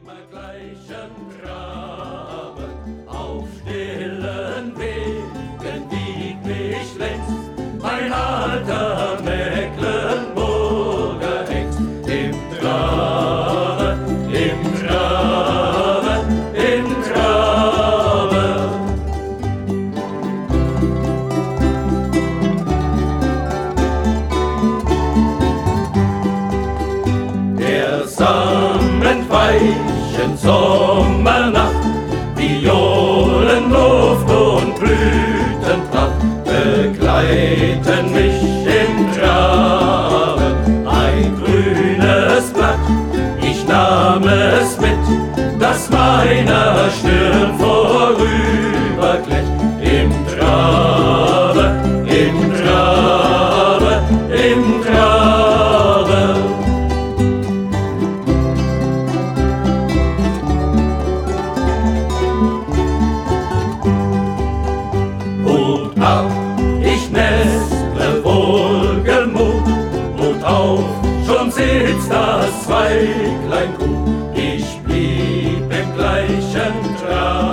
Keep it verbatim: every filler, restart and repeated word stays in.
immer gleichen Grabe, auf stillen Wegen wiegt mich längst mein alter Mecklenburger Hengst. Im Grabe, im Grabe, im Grabe. Der samenweichen Sommernacht, Violenluft und Blütenpracht begleiten mich im Grabe. Ein grünes Blatt, ich nahm es mit, das meiner Stirn vorüberglitt. Im Grabe, im Grabe, im Grabe. Hut ab, ich nestle wohlgemut, Hut auf, schon sitzt das Zweiglein gut. Ich blieb im gleichen Trab.